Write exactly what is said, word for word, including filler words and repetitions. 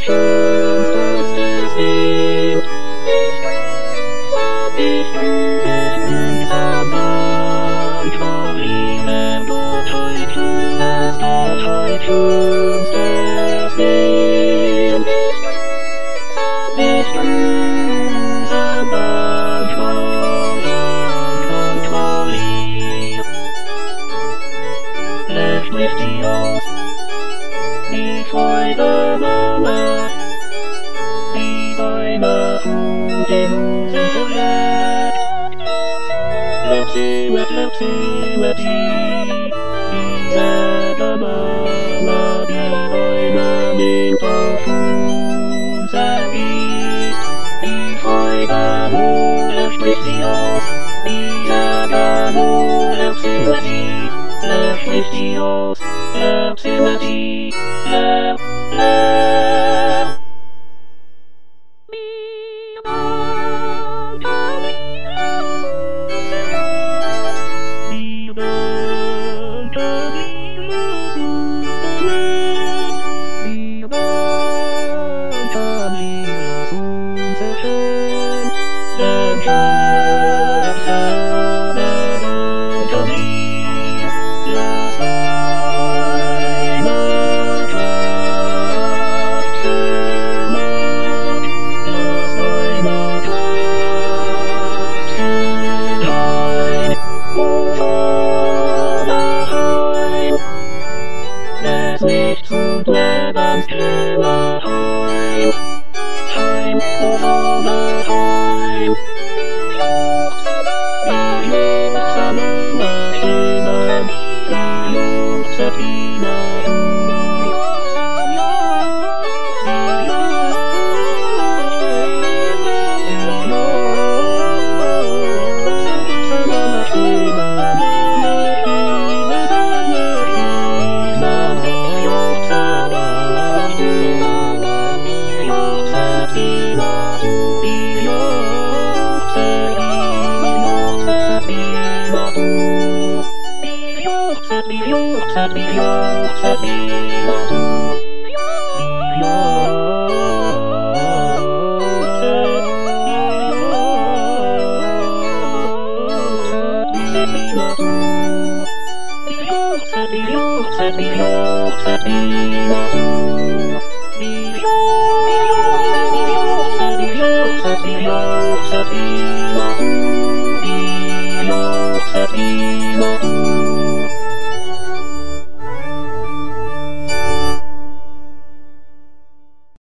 schönstes Bild. Ich bin einsam, manchmal liebe dort heute, es dort heute schönstes Bild. Ich bin einsam, manchmal, manchmal lieb. Löscht mich die aus, die Freude Mama, die Bäume von den Husen verletzt. Lauf sie mit, lauf sie mit, die, diese Mama, die Bäume mit auf unser Wies. Die Freude nur, löscht mich die aus, diese Mama, lauf sie mit, die, löscht mich die aus, lauf sie mit, die, lauf, lauf. Licht und Lebensklima heim, heim, oh Sonne heim. Die Jungsame Maschine, die Jungsabine, Sabina,